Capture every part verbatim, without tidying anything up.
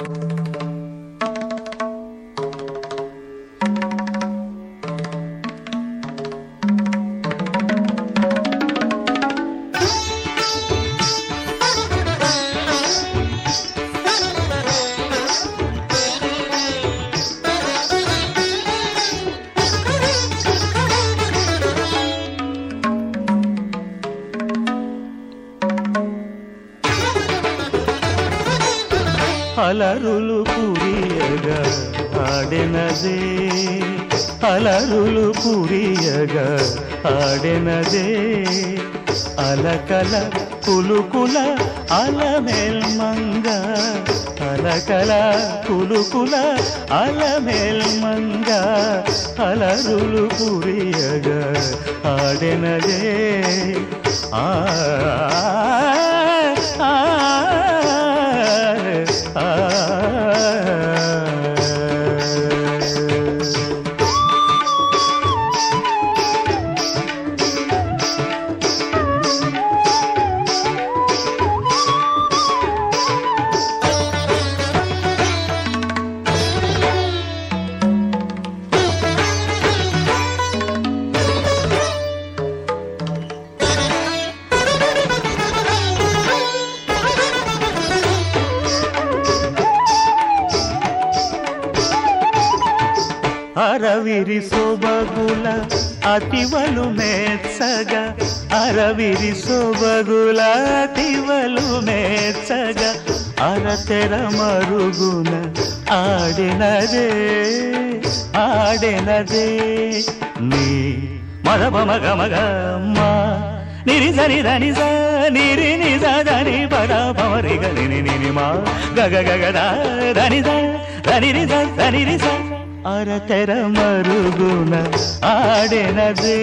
అలరులు కురియగా ఆడెనదే అలరులు కురియగా ఆడెనదే అలకల కులుకుల అలమేల్మంగ అలకల కులుకుల అలమేల్మంగ అలరులు కురియగా ఆడెనదే ఆ అరవిరి సొబగుల అతివలు మెచ్చగ అరవిరి సొబగుల అతివలు మెచ్చగ అరతెర మరుగున ఆడినదే ఆడినదే నీ మగ మగ మగ మా నిరి సని దని స నిరి నిజ దని పద పమరి గని నిని మా గగ గగ దని స దని రి స దని రి స అరతెర మరుగున ఆడెనదే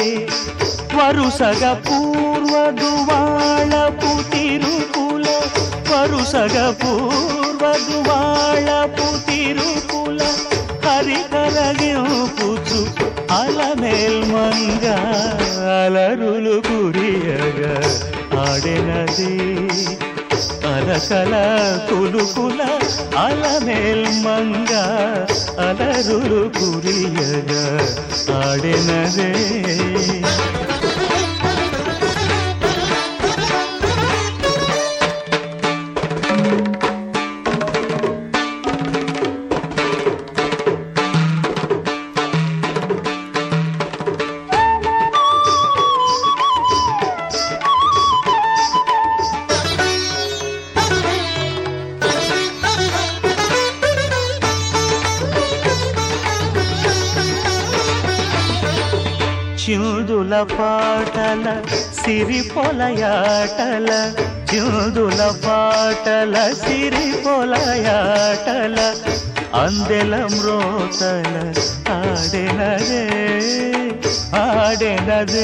వరుసగ పూర్వదువాళపు తిరుకుల వరుసగ పూర్వదువాళపు తిరుకుల హరికరగింపుచు అలమేల్మంగ అలరులు కురియగా ఆడెనదే అలకల కులుకుల అలమేల్మంగ అలరులు కురియగా ఆడెనదే చిందుల పాటల సిరి పొలయాటల చిందుల పాటల సిరి పొలయాటల అందెల మ్రోతల ఆడెనదే ఆడెనదే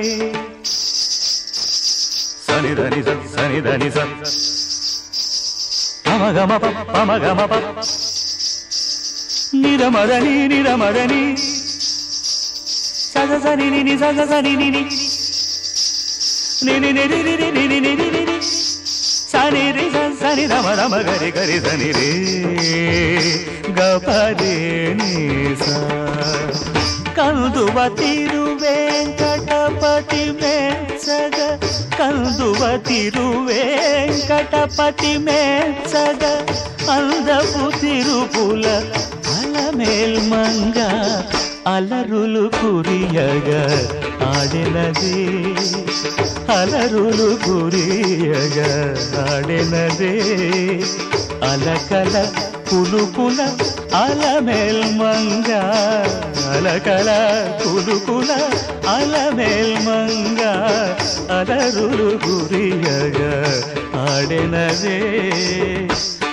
సనిదని స సనిదని స పమగమ పమగమ నిరమదని నిరమదని సగ సని ని సగ సని ని ని ని ని ని ని ని ని ని ని సని రి స సని రమ రమ గరి గరి సని రే గ పదే ని స కందువ తిరువేంకటపతి మెచ్చగ కందువ తిరువేంకటపతి మెచ్చగ అందపు తిరుపుల అలమేల్మంగ అలరులు కురియగా ఆడెనదే అలరులు కురియగా ఆడెనదే అలకల కులుకుల అలమేల్మంగ అలకల కులుకుల అలమేల్మంగ అలరులు కురియగా ఆడెనదే